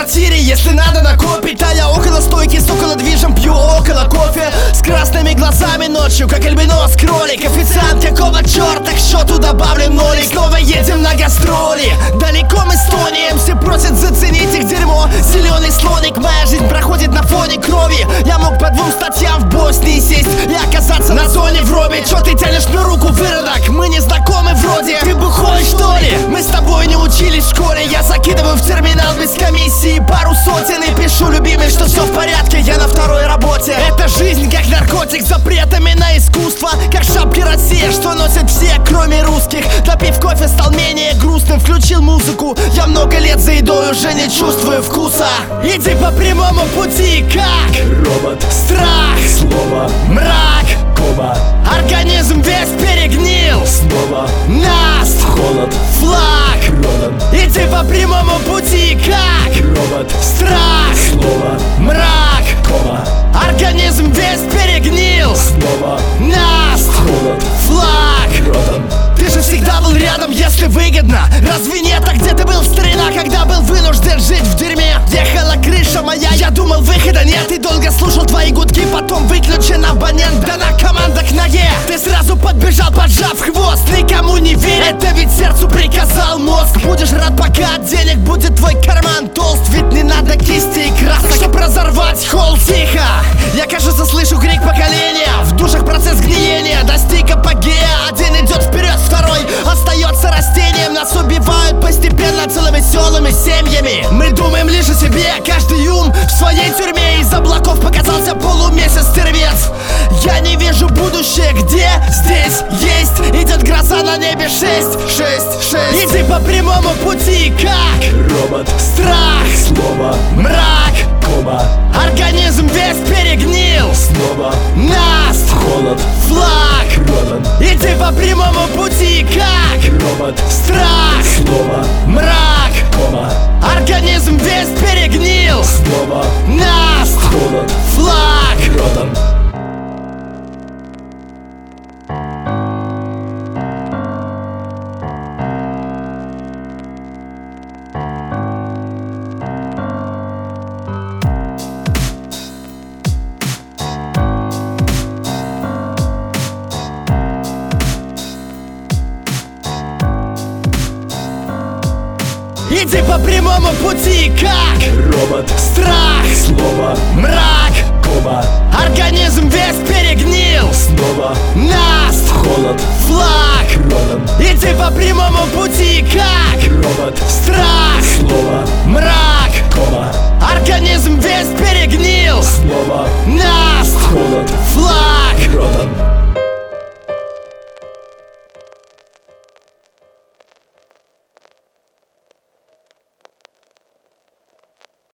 квартире, если надо накопить. А я около стойки с около движем, пью около кофе. С красными глазами ночью, как альбинос кролик. Официант, какого черта, к счету добавлен нолик. Снова едем на гастроли, далеко мы стонем. Все просят заценить их дерьмо. Зеленый слоник, моя жизнь проходит на фоне крови. Я мог по 2 статьям в Боснии сесть и оказаться на зоне в робе. Чё ты тянешь мне руку, выродок? Мы не знакомы вроде. Ты бухой, что ли? Мы с тобой не учились в школе. Я закидываю в терминал без комиссии пару сотен и пишу, любимый, что все в порядке, я на второй работе. Это жизнь как наркотик с запретами на искусство. Как шапки России, что носят все, кроме русских. Допив кофе, стал менее грустным, включил музыку. Я много лет за едой уже не чувствую вкуса. Иди по прямому пути, как робот, страх, слово, мрак, кома, организм весь перегнил. снова Наст, холод, флаг, продан. иди по прямому пути, как Робот, страх, слово, мрак, кома, организм весь перегнил. снова Наст, холод, флаг. продан. Ты же всегда был рядом, если выгодно. Разве нет? А где ты был, старина, когда был вынужден жить в дерьме? Ехала крыша моя, я думал, выхода нет. И долго слушал твои гудки, потом выключен абонент. Дана команда к ноге, ты сразу подбежал, поджав хвост. Никому не верь, это ведь сердцу приказал мозг. Будешь рад, пока от денег будет твой карман толст. Ведь не надо кисти и красок, чтоб разорвать холл. Тихо, я, кажется, слышу крик поколения. В душах процесс гниения достиг апогея. Один идет вперед, второй остается растением. Нас убивают постепенно целыми веселыми семьями. Мы думаем лишь о себе, каждый ум в своей тюрьме. Из облаков показался полумесяц стервец. Я не вижу будущее, где здесь есть. Идет гроза на небе, 6, 6, 6. Иди по прямому пути, как Робот, страх, слово, мрак, кома, организм весь перегнил. снова Наст, холод, флаг, продан. иди по прямому пути, как Робот, страх, слово, мрак, кома, организм весь перегнил. снова Наст, холод, флаг. продан. Иди по прямому пути, как Робот, страх, слово, мрак, кома, организм весь перегнил. снова Наст, холод, флаг. продан. Иди по прямому пути, как Робот, страх, слово, мрак, кома, организм весь перегнил. снова Наст, холод, флаг.